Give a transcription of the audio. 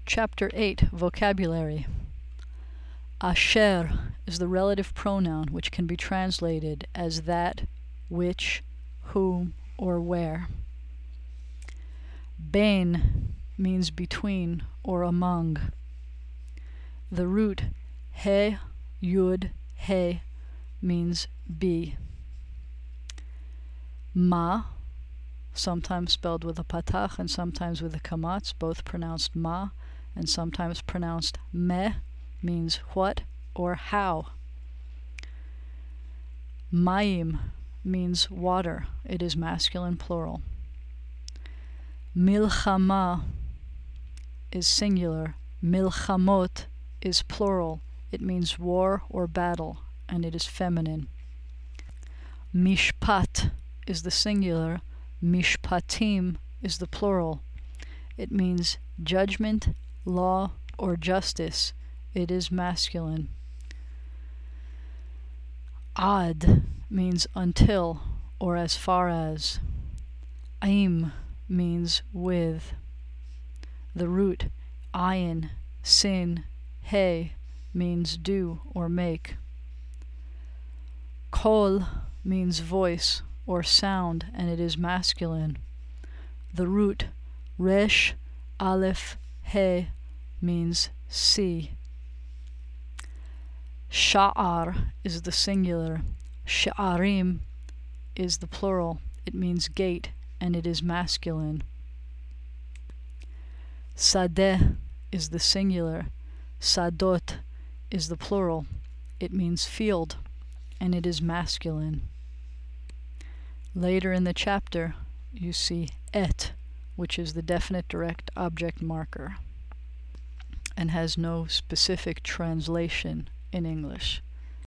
Chapter 8, Vocabulary. Asher is the relative pronoun which can be translated as that, which, whom, or where. Ben means between or among. The root he, yud, he means be. Ma, sometimes spelled with a patach and sometimes with a kamatz, both pronounced ma, and sometimes pronounced meh, means what or how. Mayim means water. It is masculine plural. Milchama is singular. Milchamot is plural. It means war or battle, and it is feminine. Mishpat is the singular. Mishpatim is the plural. It means judgment, law, or justice. It is masculine. Ad means until or as far as. Aim means with. The root ayin, sin, he means do or make. Kol means voice or sound, and it is masculine. The root resh, aleph, he means see. Sha'ar is the singular. Sha'arim is the plural. It means gate, and it is masculine. Sadeh is the singular. Sadot is the plural. It means field, and it is masculine. Later in the chapter, you see et, which is the definite direct object marker and has no specific translation in English.